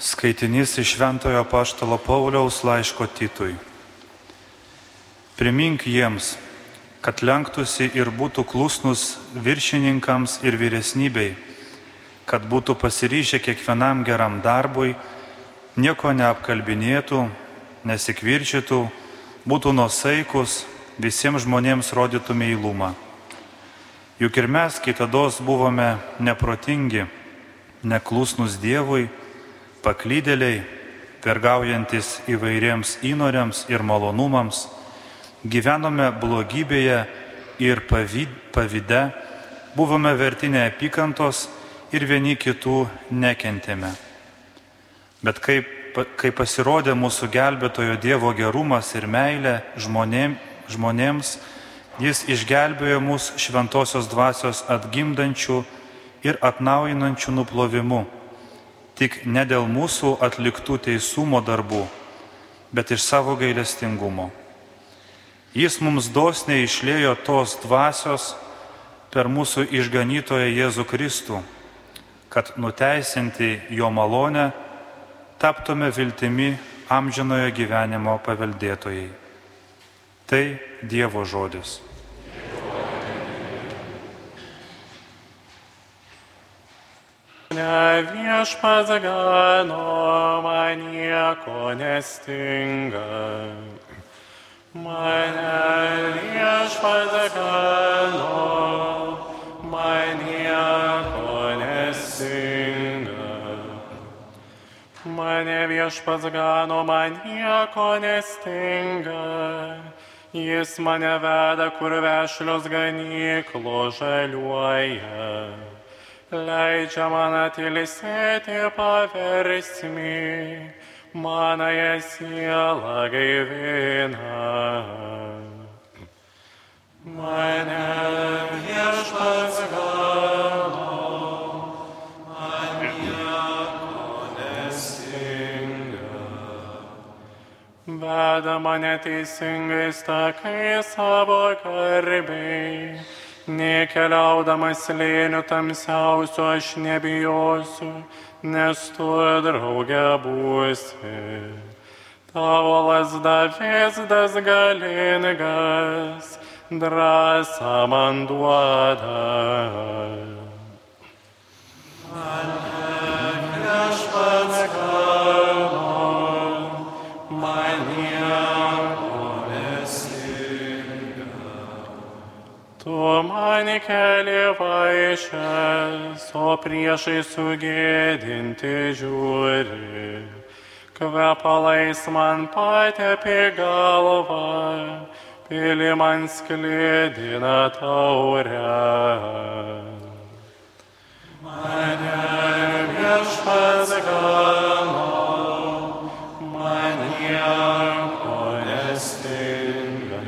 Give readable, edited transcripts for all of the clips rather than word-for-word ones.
Skaitinys iš Šventojo Apaštalo Pauliaus laiško Titui. Primink jiems, kad lenktųsi ir būtų klusnus viršininkams ir vyresnybei, kad būtų pasiryžę kiekvienam geram darbui, nieko neapkalbinėtų, nesikvirčytų, būtų nuosaikus, visiems žmonėms rodytų meilumą. Juk ir mes kitados buvome neprotingi, neklusnus Dievui, paklydėliai, vergaujantis įvairiems įnoriams ir malonumams, gyvenome blogybėje ir pavyde, buvome verti neapykantos ir vieni kitų nekentėme. Bet kai pasirodė mūsų gelbėtojo Dievo gerumas ir meilė žmonėms, jis išgelbėjo mus šventosios dvasios atgimdančių ir atnaujinančių nuplovimu, tik ne dėl mūsų atliktų teisumo darbų, bet iš savo gailestingumo. Jis mums dosniai išliejo tos dvasios per mūsų išganytoją Jėzų Kristų, kad nuteisinti jo malonę taptume viltimi amžinojo gyvenimo paveldėtojai. Tai Dievo žodis. Viešpats gano, man nieko nestinga. Mane viešpats gano, man nieko nestinga. Mane viešpats gano, man nieko nestinga. Jis mane veda, kur vešlios ganyklos žaliuoja. Leidžia man atilsėti paversmį, manąją sielą gaivina. Mane viešpats gano, man nieko nestinga. Veda mane teisingais takais savo garbei. Nekeliaudamas slėniu tamsiausiu aš nebijosiu, nes tu drauge būsi. Tavo lazda vėzdas galingas, drąsą man duoda. Mane viešpats gano, man nieko nestinga. Tu man keli vaišes, o priešai sugėdinti žiūri. Kvepalais man patepi galvą, pili man sklidina taurę. Mane viešpats gano, man nieko nestinga.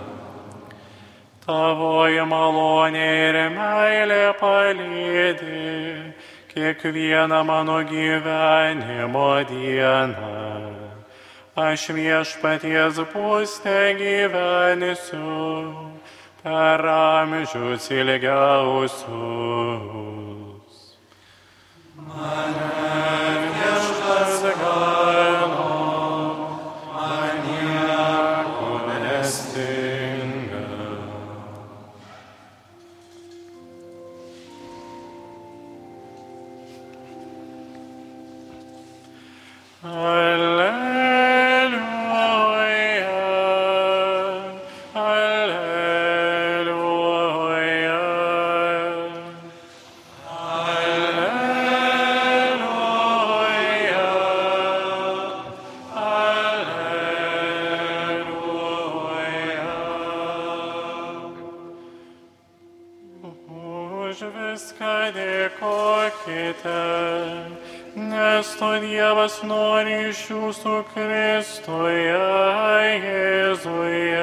Tavoji malonė ir meilė palydi kiekvieną mano gyvenimo dieną. Aš viešpaties būste gyvensiu per amžius ilgiausius. Mane viešpats gano, man nieko nestinga. Už viską dėkokite, nes to Dievas nori iš jūsų Kristuje Jėzuje.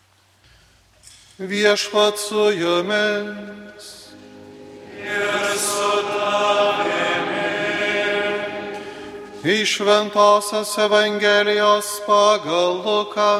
Viešpats su jumis. Ir Iš Šventosios Evangelijos pagal Luką.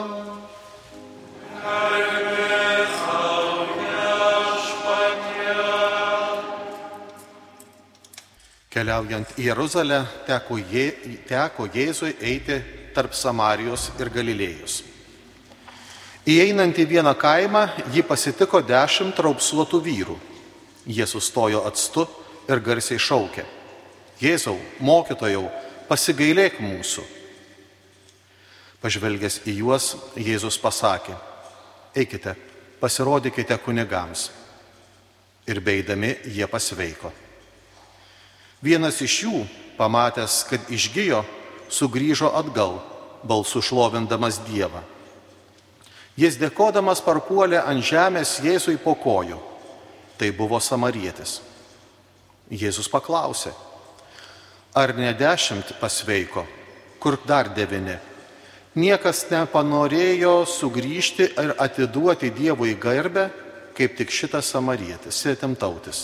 Keliaujant į Jeruzalę, teko Jėzui eiti tarp Samarijos ir Galilėjos. Įeinant į vieną kaimą, jį pasitiko 10 raupsuotų vyrų. Jie sustojo atstu ir garsiai šaukė: Jėzau, mokytojau, pasigailėk mūsų. Pažvelgęs į juos, Jėzus pasakė: Eikite, pasirodykite kunigams. Ir beeidami jie pasveiko. Vienas iš jų, pamatęs, kad išgijo, sugrįžo atgal, balsu šlovindamas Dievą. Jis dėkodamas parpuolė ant žemės Jėzui po kojų. Tai buvo samarietis. Jėzus paklausė: Ar ne 10 pasveiko, kur dar 9? Niekas nepanorėjo sugrįžti ir atiduoti Dievui garbę, kaip tik šitas samarietis, svetimtautis.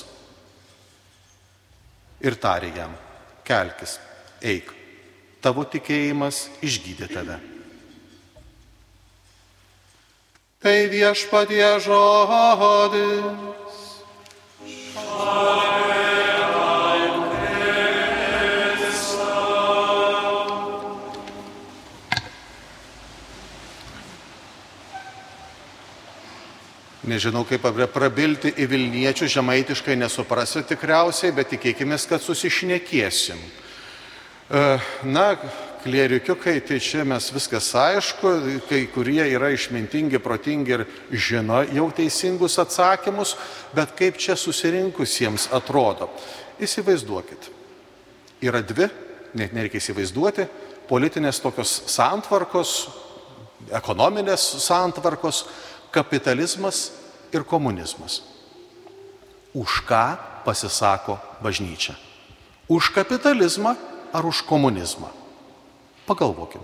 Ir tarė jam: Kelkis, eik, tavo tikėjimas išgydė tave. Tai Viešpatie žodis. Nežinau, kaip prabilti į Vilniečių, žemaitiškai nesuprasiu tikriausiai, bet tikėkime, kad susišnekėsim. Klierikiukai, tai čia mes viskas aišku, kai kurie yra išmintingi, protingi ir žino jau teisingus atsakymus, bet kaip čia susirinkusiems atrodo. Įsivaizduokit, yra 2, net nereikia įsivaizduoti, politinės tokios santvarkos, ekonominės santvarkos, kapitalizmas ir komunizmas. Už ką pasisako bažnyčia? Už kapitalizmą ar už komunizmą? Pagalvokim.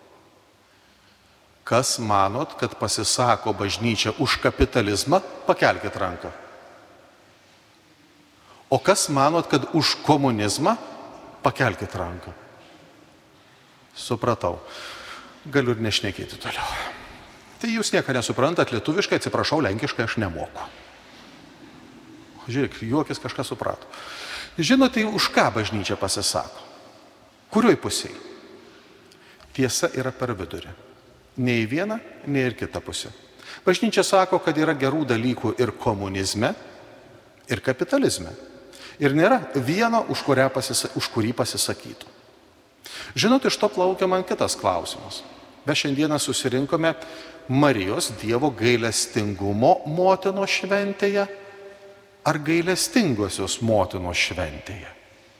Kas manot, kad pasisako bažnyčia už kapitalizmą? Pakelkit ranką. O kas manot, kad už komunizmą? Pakelkit ranką. Supratau. Galiu ir nešnekėti toliau. Tai jūs nieko nesuprantat, lietuviškai, atsiprašau, lenkiškai aš nemoku. Žiūrėk, juokis kažką suprato. Žinote, už ką bažnyčia pasisako? Kurioj pusėje? Tiesa yra per vidurį. Nei viena, nei ir kita pusė. Bažnyčia sako, kad yra gerų dalykų ir komunizme, ir kapitalizme. Ir nėra vieno, už kurį pasisakytų. Žinot, iš to plaukia man kitas klausimas. Mes šiandieną susirinkome Marijos Dievo gailestingumo motinos šventėje ar gailestingosios motinos šventėje.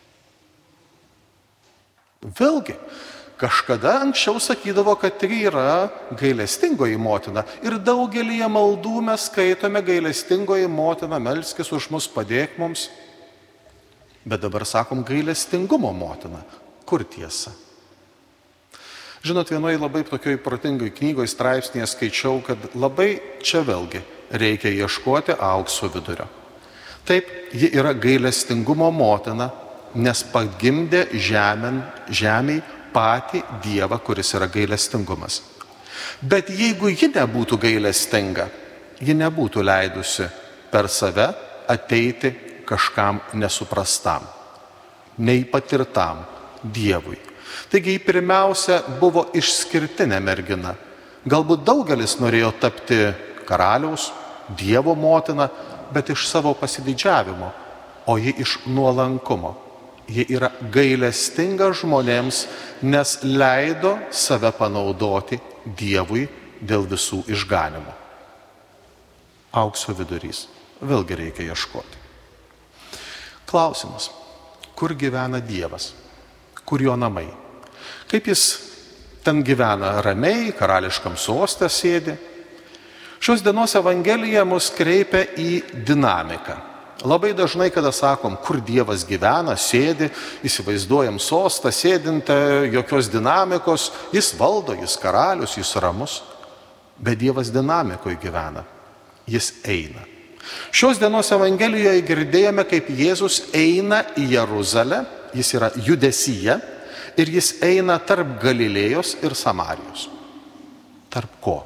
Vėlgi, kažkada anksčiau sakydavo, kad tai yra gailestingoji motina. Ir daugelįje maldų mes skaitome gailestingoji motina, melskis už mus, padėk mums. Bet dabar sakom gailestingumo motina. Kur tiesa? Žinot, vienoje labai tokioj protingai knygoje straipsnėje skaičiau, kad labai čia vėlgi reikia ieškoti aukso vidurio. Taip, ji yra gailestingumo motina, nes pagimdė žemėj patį Dievą, kuris yra gailestingumas. Bet jeigu ji nebūtų gailestinga, ji nebūtų leidusi per save ateiti kažkam nesuprastam, neįpatirtam Dievui. Taigi ji pirmiausia buvo išskirtinė mergina. Galbūt daugelis norėjo tapti karaliaus, Dievo motina, bet iš savo pasididžiavimo, o ji iš nuolankumo. Ji yra gailestinga žmonėms, nes leido save panaudoti Dievui dėl visų išganimų. Aukso vidurys. Vėlgi reikia ieškoti. Klausimas. Kur gyvena Dievas? Kur jo namai? Kaip jis ten gyvena? Ramiai, karališkam soste sėdi? Šios dienos Evangelija mus kreipia į dinamiką. Labai dažnai, kada sakom, kur Dievas gyvena, sėdi, įsivaizduojam sostą, sėdintą, jokios dinamikos, jis valdo, jis karalius, jis ramus. Bet Dievas dinamikoje gyvena, jis eina. Šios dienos Evangelijoje girdėjome, kaip Jėzus eina į Jeruzalę, jis yra judesyje, ir jis eina tarp Galilėjos ir Samarijos. Tarp ko?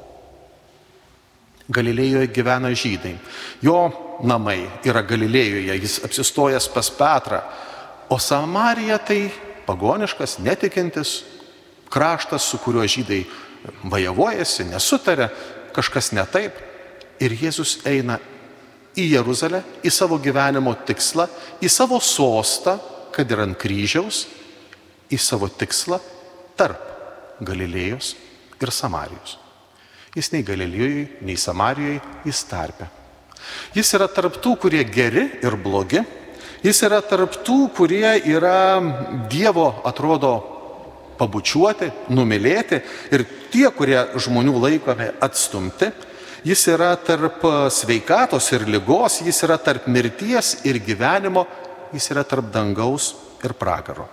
Galilėjoje gyvena žydai. Jo namai yra Galilėjoje, jis apsistojęs pas Petrą, o Samarija tai pagoniškas, netikintis kraštas, su kuriuo žydai vajavojasi, nesutarė, kažkas ne taip. Ir Jėzus eina į Jeruzalę, į savo gyvenimo tikslą, į savo sostą, kad ir ant kryžiaus, į savo tikslą tarp Galilėjos ir Samarijos. Jis nei Galilėjoje, nei Samarijoje, jis tarpe. Jis yra tarp tų, kurie geri ir blogi. Jis yra tarp tų, kurie yra Dievo, atrodo, pabučiuoti, numylėti, ir tie, kurie žmonių laikomi atstumti. Jis yra tarp sveikatos ir ligos, jis yra tarp mirties ir gyvenimo, jis yra tarp dangaus ir pragaro.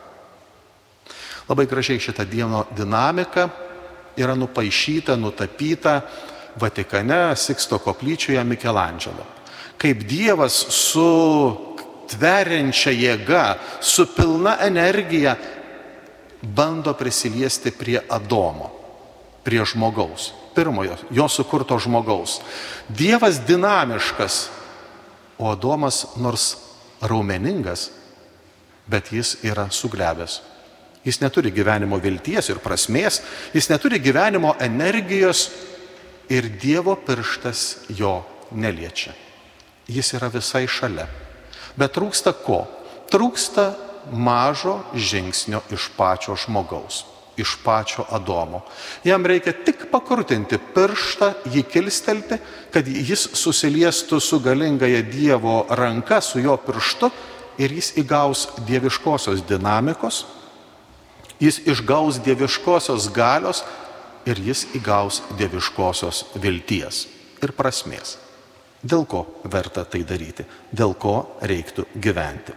Labai gražiai šita Dievo dinamika yra nupaišyta, nutapyta Vatikane, Siksto koplyčioje Mikelandželo. Kaip Dievas su tveriančia jėga, su pilna energija bando prisiliesti prie Adomo, prie žmogaus, pirmojo, jo sukurto žmogaus. Dievas dinamiškas, o Adomas nors raumeningas, bet jis yra suglebęs. Jis neturi gyvenimo vilties ir prasmės, jis neturi gyvenimo energijos ir Dievo pirštas jo neliečia. Jis yra visai šalia. Bet trūksta ko? Trūksta mažo žingsnio iš pačio žmogaus, iš pačio Adomo. Jam reikia tik pakurtinti pirštą, jį kilstelti, kad jis susiliestų su galingaja Dievo ranka, su jo pirštu, ir jis įgaus dieviškosios dinamikos, jis išgaus dieviškosios galios ir jis įgaus dieviškosios vilties ir prasmės. Dėl ko verta tai daryti? Dėl ko reiktų gyventi?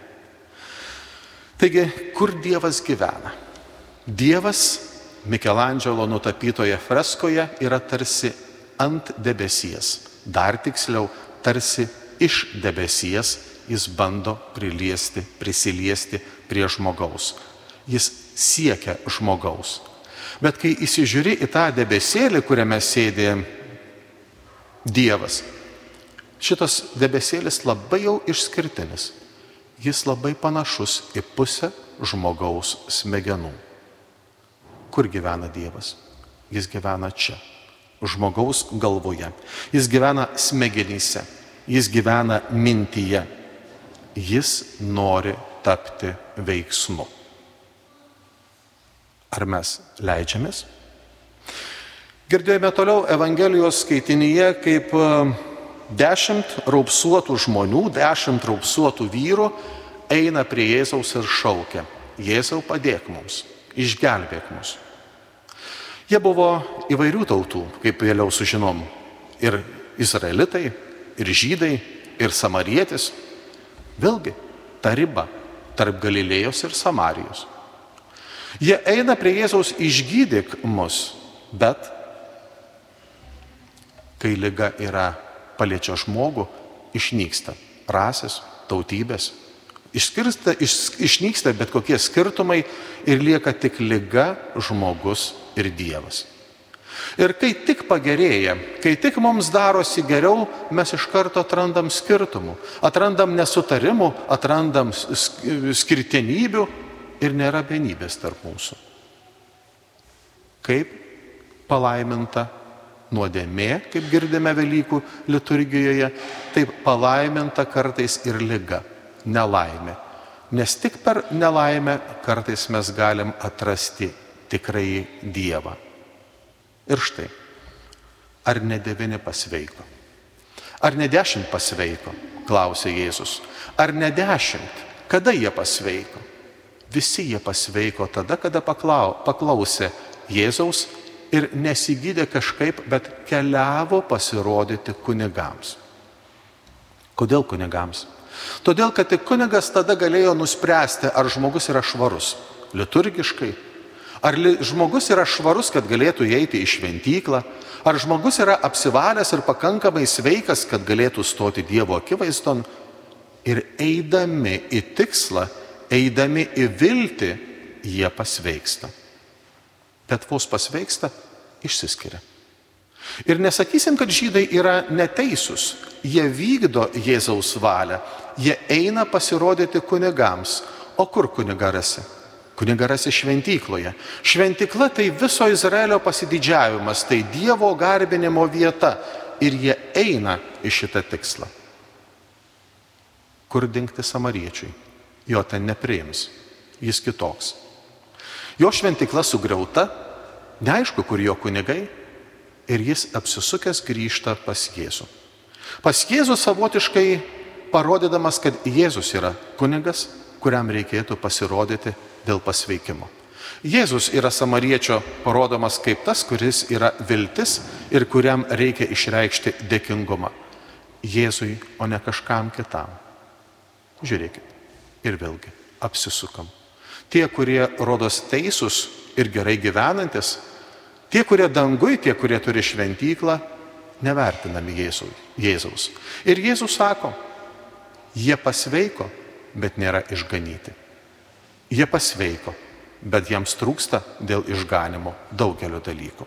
Taigi, kur Dievas gyvena? Dievas Mikelandželo nutapytoje freskoje yra tarsi ant debesies. Dar tiksliau, tarsi iš debesies jis bando prisiliesti prie žmogaus. Jis siekia žmogaus. Bet kai įsižiūri į tą debesėlį, kuriame sėdė Dievas, šitas debesėlis labai jau išskirtinis. Jis labai panašus į pusę žmogaus smegenų. Kur gyvena Dievas? Jis gyvena čia, žmogaus galvoje. Jis gyvena smegenyse, jis gyvena mintyje. Jis nori tapti veiksmu. Ar mes leidžiamės? Girdėjome toliau Evangelijos skaitinyje, kaip 10 raupsuotų žmonių, 10 raupsuotų vyrų eina prie Jėzaus ir šaukia: Jėzau, padėk mums, išgelbėk mus. Jie buvo įvairių tautų, kaip vėliau sužinom, ir izraelitai, ir žydai, ir samarietis. Vėlgi, ta riba tarp Galilėjos ir Samarijos. Jie eina prie Jėzaus: išgydyk mus, bet kai liga paliečia žmogų, išnyksta rasės, tautybės, išnyksta bet kokie skirtumai ir lieka tik liga, žmogus ir Dievas. Ir kai tik pagerėja, kai tik mums darosi geriau, mes iš karto atrandam skirtumų, atrandam nesutarimų, atrandam skirtenybių ir nėra vienybės tarp mūsų. Kaip palaiminta nuodėmė, kaip girdime Velykų liturgijoje, taip palaiminta kartais ir liga, nelaimė. Nes tik per nelaimę kartais mes galim atrasti tikrai Dievą. Ir štai, ar ne 9 pasveiko? Ar ne 10 pasveiko? Klausė Jėzus. Ar ne 10? Kada jie pasveiko? Visi jie pasveiko tada, kada paklausė Jėzaus ir nesigydė kažkaip, bet keliavo pasirodyti kunigams. Kodėl kunigams? Todėl, kad tik kunigas tada galėjo nuspręsti, ar žmogus yra švarus liturgiškai, ar žmogus yra švarus, kad galėtų įeiti į šventyklą, ar žmogus yra apsivalęs ir pakankamai sveikas, kad galėtų stoti Dievo akivaizdon. Ir eidami į tikslą, eidami į viltį, jie pasveiksta. Bet vos pasveiksta, išsiskiria. Ir nesakysim, kad žydai yra neteisūs. Jie vykdo Jėzaus valią. Jie eina pasirodyti kunigams. O kur kunigą rasi? Kunigą rasi šventykloje. Šventykla tai viso Izraelio pasididžiavimas, tai Dievo garbinimo vieta. Ir jie eina į šitą tikslą. Kur dingti samariečiui? Jo ten nepriims. Jis kitoks. Jo šventykla sugriauta, neaišku, kur jo kunigai, ir jis apsisukęs grįžta pas Jėzų. Pas Jėzų savotiškai parodydamas, kad Jėzus yra kunigas, kuriam reikėtų pasirodyti dėl pasveikimo. Jėzus yra samariečio parodomas kaip tas, kuris yra viltis ir kuriam reikia išreikšti dėkingumą. Jėzui, o ne kažkam kitam. Žiūrėkit. Ir vėlgi apsisukam. Tie, kurie rodos teisūs ir gerai gyvenantis, tie, kurie dangui, tie, kurie turi šventyklą, nevertinami Jėzaus. Ir Jėzus sako, jie pasveiko, bet nėra išganyti. Jie pasveiko, bet jiems trūksta dėl išganimo daugelio dalykų.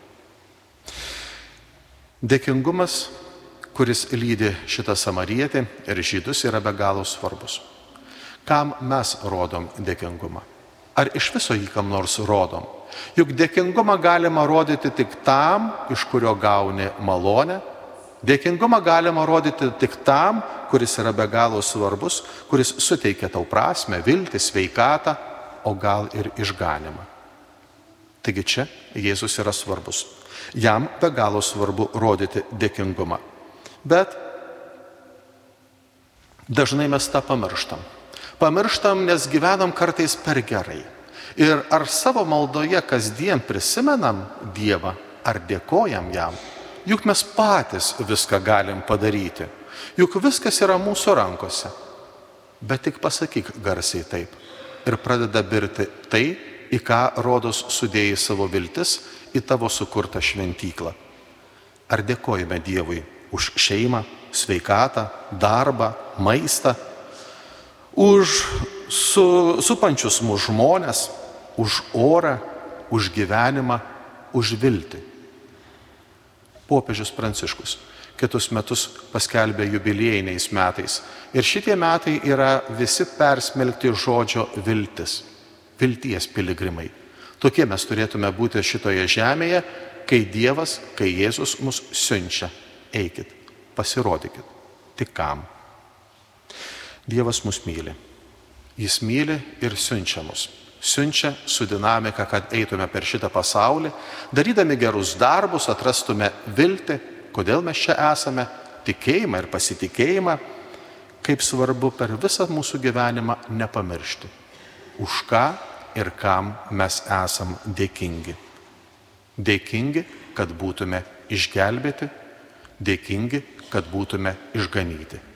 Dėkingumas, kuris lydi šitą samarietį ir žydus, yra be galo svarbus. Kam mes rodom dėkingumą? Ar iš viso jį kam nors rodom? Juk dėkingumą galima rodyti tik tam, iš kurio gauni malonę. Dėkingumą galima rodyti tik tam, kuris yra be galo svarbus, kuris suteikia tau prasmę, viltį, sveikatą, o gal ir išganimą. Taigi čia Jėzus yra svarbus. Jam be galo svarbu rodyti dėkingumą. Bet dažnai mes tą pamirštam. Pamirštam, nes gyvenam kartais per gerai. Ir ar savo maldoje kasdien prisimenam Dievą, ar dėkojam jam? Juk mes patys viską galim padaryti. Juk viskas yra mūsų rankose. Bet tik pasakyk garsiai taip. Ir pradeda birti tai, į ką rodos sudėjai savo viltis, į tavo sukurtą šventyklą. Ar dėkojame Dievui už šeimą, sveikatą, darbą, maistą, už supančius mūsų žmonės, už orą, už gyvenimą, už viltį. Popiežius Pranciškus kitus metus paskelbė jubiliejiniais metais. Ir šitie metai yra visi persmelkti žodžio viltis. Vilties piligrimai. Tokie mes turėtume būti šitoje žemėje, kai Dievas, kai Jėzus mus siunčia. Eikit, pasirodykit. Tik kam? Dievas mus myli. Jis myli ir siunčia mus. Siunčia su dinamika, kad eitume per šitą pasaulį, darydami gerus darbus, atrastume viltį, kodėl mes čia esame, tikėjimą ir pasitikėjimą, kaip svarbu per visą mūsų gyvenimą nepamiršti, už ką ir kam mes esam dėkingi. Dėkingi, kad būtume išgelbėti, dėkingi, kad būtume išganyti.